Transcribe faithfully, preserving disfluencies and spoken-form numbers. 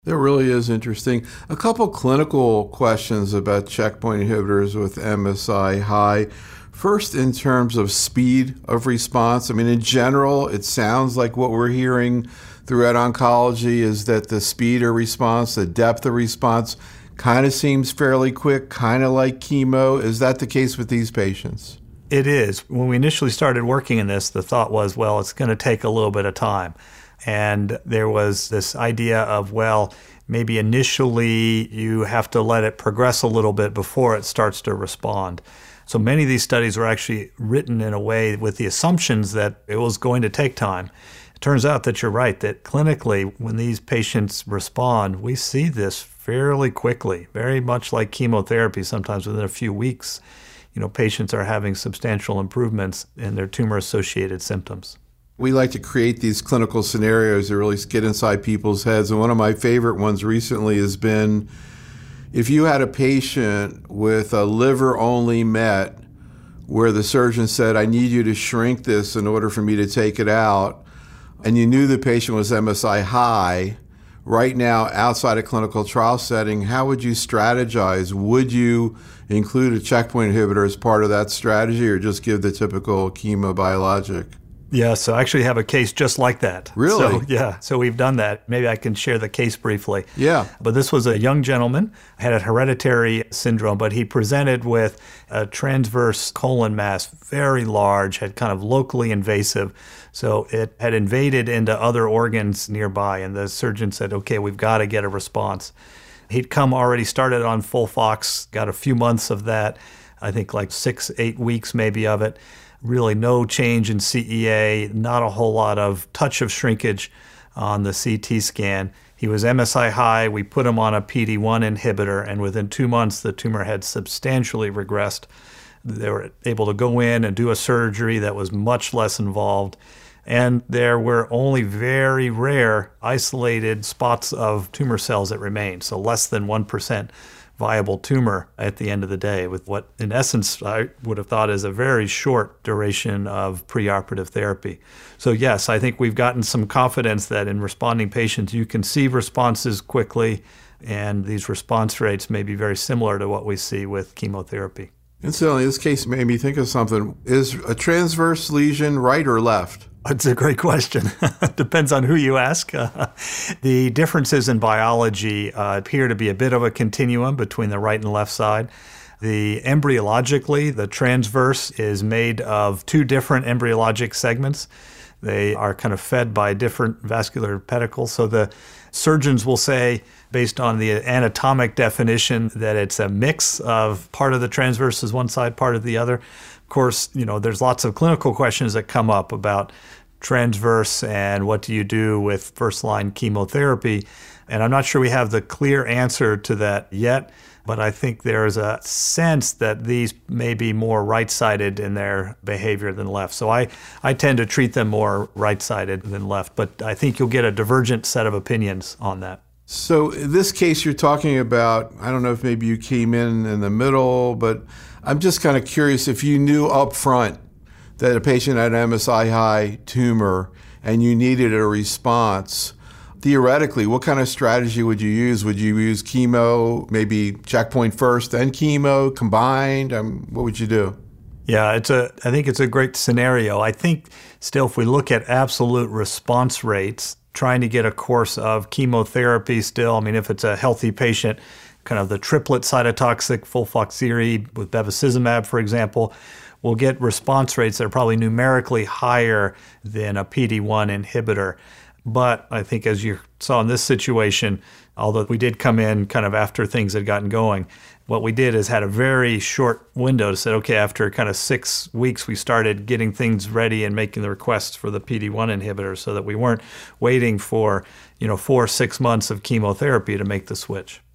That really is interesting. A couple clinical questions about checkpoint inhibitors with M S I high. First, in terms of speed of response, I mean, in general, it sounds like what we're hearing throughout oncology is that the speed of response, the depth of response, kind of seems fairly quick, kind of like chemo. Is that the case with these patients? It is. When we initially started working in this, the thought was, well, it's going to take a little bit of time. And there was this idea of, well, maybe initially you have to let it progress a little bit before it starts to respond. So many of these studies were actually written in a way with the assumptions that it was going to take time. It turns out that you're right, that clinically, when these patients respond, we see this fairly quickly, very much like chemotherapy. Sometimes within a few weeks, you know, patients are having substantial improvements in their tumor-associated symptoms. We like to create these clinical scenarios that really get inside people's heads. And one of my favorite ones recently has been if you had a patient with a liver-only met where the surgeon said, I need you to shrink this in order for me to take it out, and you knew the patient was M S I high, right now outside a clinical trial setting, how would you strategize? Would you include a checkpoint inhibitor as part of that strategy or just give the typical chemobiologic? Yeah, so I actually have a case just like that. Really? So, yeah, so we've done that. Maybe I can share the case briefly. Yeah. But this was a young gentleman, had a hereditary syndrome, but he presented with a transverse colon mass, very large, had kind of locally invasive. So it had invaded into other organs nearby, and the surgeon said, okay, we've got to get a response. He'd come already started on FOLFOX, got a few months of that, I think like six, eight weeks maybe of it. Really no change in C E A, not a whole lot of touch of shrinkage on the C T scan. He was M S I high. We put him on a P D one inhibitor, and within two months, the tumor had substantially regressed. They were able to go in and do a surgery that was much less involved. And there were only very rare isolated spots of tumor cells that remained, so less than one percent viable tumor at the end of the day, with what in essence I would have thought is a very short duration of preoperative therapy. So yes, I think we've gotten some confidence that in responding patients you can see responses quickly, and these response rates may be very similar to what we see with chemotherapy. Incidentally, this case made me think of something. Is a transverse lesion right or left? It's a great question. Depends on who you ask. Uh, the differences in biology uh, appear to be a bit of a continuum between the right and left side. The embryologically, the transverse is made of two different embryologic segments. They are kind of fed by different vascular pedicles. So the surgeons will say, based on the anatomic definition, that it's a mix of part of the transverse is one side, part of the other. Of course, you know, there's lots of clinical questions that come up about transverse and what do you do with first-line chemotherapy. And I'm not sure we have the clear answer to that yet, but I think there's a sense that these may be more right-sided in their behavior than left. So I, I tend to treat them more right-sided than left, but I think you'll get a divergent set of opinions on that. So in this case you're talking about, I don't know if maybe you came in in the middle, but I'm just kind of curious if you knew up front that a patient had an M S I high tumor and you needed a response. Theoretically, what kind of strategy would you use? Would you use chemo, maybe checkpoint first, then chemo, combined? Um, what would you do? Yeah, it's a. I think it's a great scenario. I think still if we look at absolute response rates, trying to get a course of chemotherapy still, I mean, if it's a healthy patient, kind of the triplet cytotoxic FOLFOXIRI with bevacizumab, for example, will get response rates that are probably numerically higher than a P D one inhibitor. But I think as you saw in this situation, although we did come in kind of after things had gotten going, what we did is had a very short window to say, okay, after kind of six weeks, we started getting things ready and making the requests for the P D one inhibitor so that we weren't waiting for, you know, four, six months of chemotherapy to make the switch.